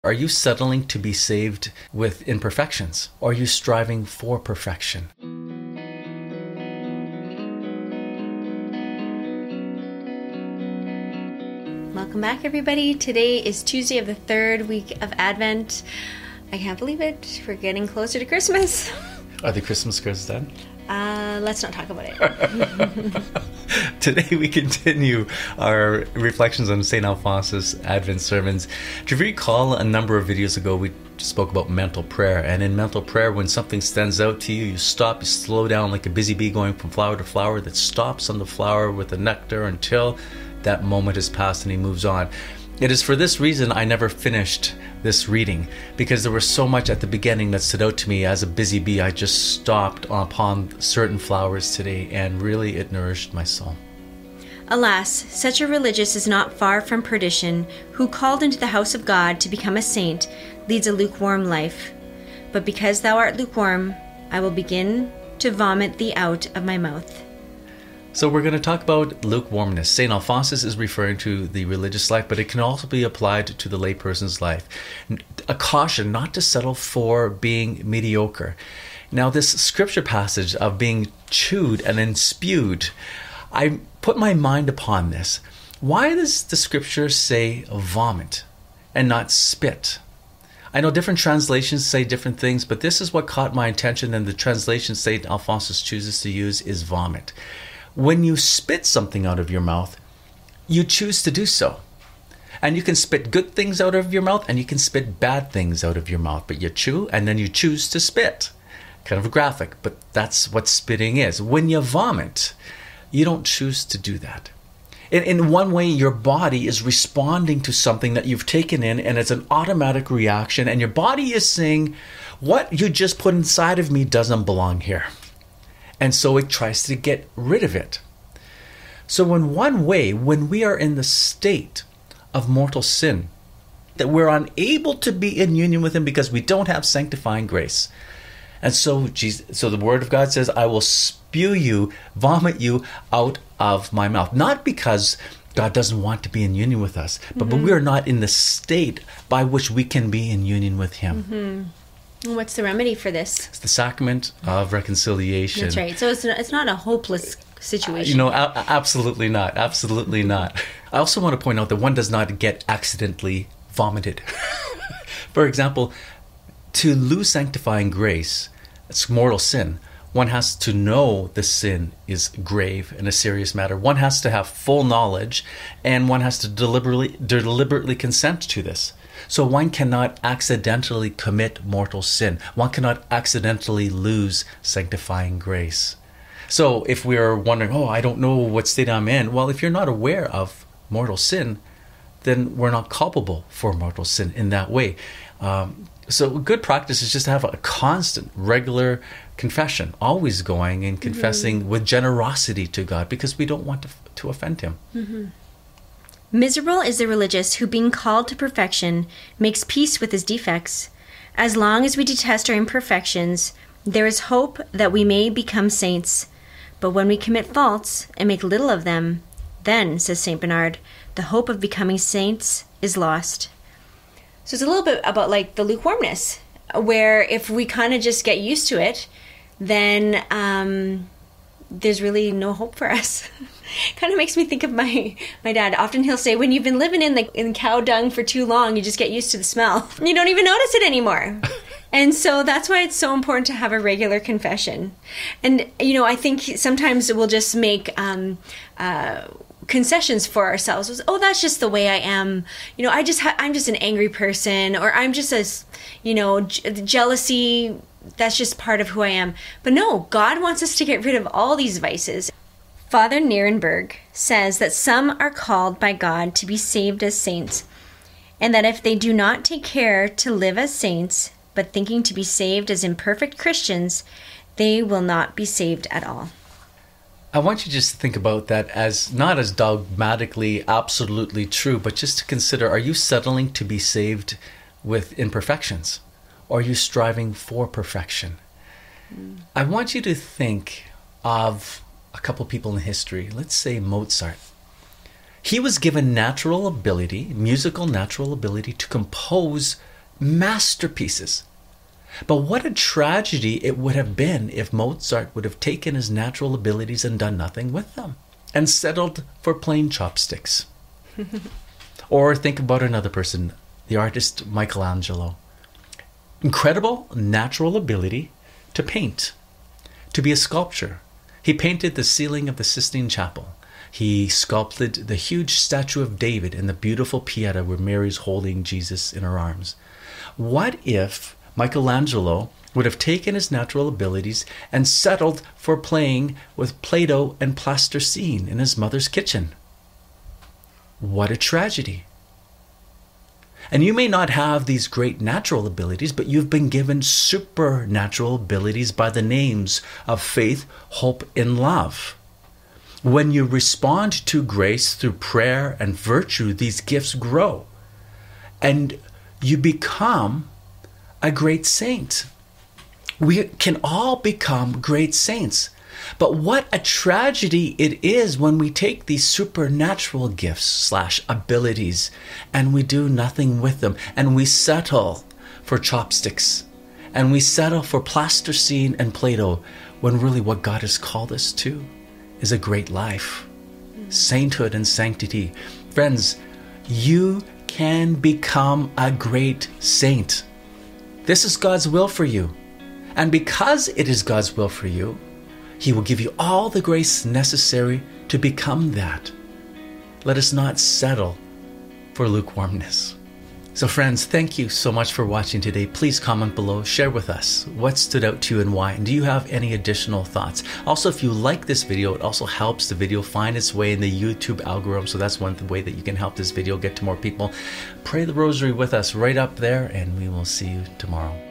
Are you settling to be saved with imperfections? Or are you striving for perfection? Welcome back, everybody. Today is Tuesday of the third week of Advent. I can't believe it. We're getting closer to Christmas. Are the Christmas cards done? Let's not talk about it. Today we continue our reflections on St. Alphonsus Advent sermons. Do you recall a number of videos ago we spoke about mental prayer? And in mental prayer, when something stands out to you, you stop, you slow down like a busy bee going from flower to flower that stops on the flower with the nectar until that moment has passed and he moves on. It is for this reason I never finished this reading, because there was so much at the beginning that stood out to me as a busy bee. I just stopped upon certain flowers today, and really it nourished my soul. Alas, such a religious is not far from perdition, who called into the house of God to become a saint, leads a lukewarm life. But because thou art lukewarm, I will begin to vomit thee out of my mouth. So we're going to talk about lukewarmness. St. Alphonsus is referring to the religious life, but it can also be applied to the layperson's life. A caution not to settle for being mediocre. Now, this scripture passage of being chewed and then spewed, I put my mind upon this. Why does the scripture say vomit and not spit? I know different translations say different things, but this is what caught my attention, and the translation St. Alphonsus chooses to use is vomit. When you spit something out of your mouth, you choose to do so. And you can spit good things out of your mouth and you can spit bad things out of your mouth. But you chew and then you choose to spit. Kind of graphic, but that's what spitting is. When you vomit, you don't choose to do that. In one way, your body is responding to something that you've taken in, and it's an automatic reaction. And your body is saying, what you just put inside of me doesn't belong here. And so it tries to get rid of it. So in one way, when we are in the state of mortal sin, that we're unable to be in union with Him because we don't have sanctifying grace. And so the Word of God says, I will spew you, vomit you out of my mouth. Not because God doesn't want to be in union with us, but we are not in the state by which we can be in union with Him. Mm-hmm. What's the remedy for this? It's the sacrament of reconciliation. That's right. So it's not a hopeless situation. Absolutely not. Absolutely not. I also want to point out that one does not get accidentally vomited. For example, to lose sanctifying grace, it's mortal sin. One has to know the sin is grave and a serious matter. One has to have full knowledge, and one has to deliberately consent to this. So one cannot accidentally commit mortal sin. One cannot accidentally lose sanctifying grace. So if we're wondering, I don't know what state I'm in. Well, if you're not aware of mortal sin, then we're not culpable for mortal sin in that way. So good practice is just to have a constant, regular confession, always going and confessing with generosity to God, because we don't want to offend Him. Mm-hmm. Miserable is the religious who, being called to perfection, makes peace with his defects. As long as we detest our imperfections, there is hope that we may become saints. But when we commit faults and make little of them, then, says St. Bernard, the hope of becoming saints is lost. So it's a little bit about like the lukewarmness, where if we kind of just get used to it, then there's really no hope for us. Kind of makes me think of my dad. Often he'll say, when you've been living in cow dung for too long, you just get used to the smell. You don't even notice it anymore. And so that's why it's so important to have a regular confession. And, I think sometimes we'll just make concessions for ourselves. That's just the way I am. I'm just an angry person, or I'm just jealousy. That's just part of who I am. But no, God wants us to get rid of all these vices. Father Nierenberg says that some are called by God to be saved as saints, and that if they do not take care to live as saints, but thinking to be saved as imperfect Christians, they will not be saved at all. I want you just to think about that as not as dogmatically absolutely true, but just to consider, are you settling to be saved with imperfections? Or are you striving for perfection? I want you to think of a couple people in history. Let's say Mozart. He was given musical natural ability to compose masterpieces. But what a tragedy it would have been if Mozart would have taken his natural abilities and done nothing with them and settled for plain chopsticks. Or think about another person, the artist Michelangelo. Incredible natural ability to paint, to be a sculptor. He painted the ceiling of the Sistine Chapel. He sculpted the huge statue of David and the beautiful Pieta where Mary's holding Jesus in her arms. What if Michelangelo would have taken his natural abilities and settled for playing with Play-Doh and plasticine in his mother's kitchen? What a tragedy. And you may not have these great natural abilities, but you've been given supernatural abilities by the names of faith, hope, and love. When you respond to grace through prayer and virtue, these gifts grow. And you become a great saint. We can all become great saints. But what a tragedy it is when we take these supernatural gifts / abilities and we do nothing with them, and we settle for chopsticks, and we settle for plasticine and Play-Doh, when really what God has called us to is a great life, sainthood and sanctity. Friends, you can become a great saint. This is God's will for you. And because it is God's will for you, He will give you all the grace necessary to become that. Let us not settle for lukewarmness. So friends, thank you so much for watching today. Please comment below, share with us what stood out to you and why, and do you have any additional thoughts? Also, if you like this video, it also helps the video find its way in the YouTube algorithm, so that's one way that you can help this video get to more people. Pray the rosary with us right up there, and we will see you tomorrow.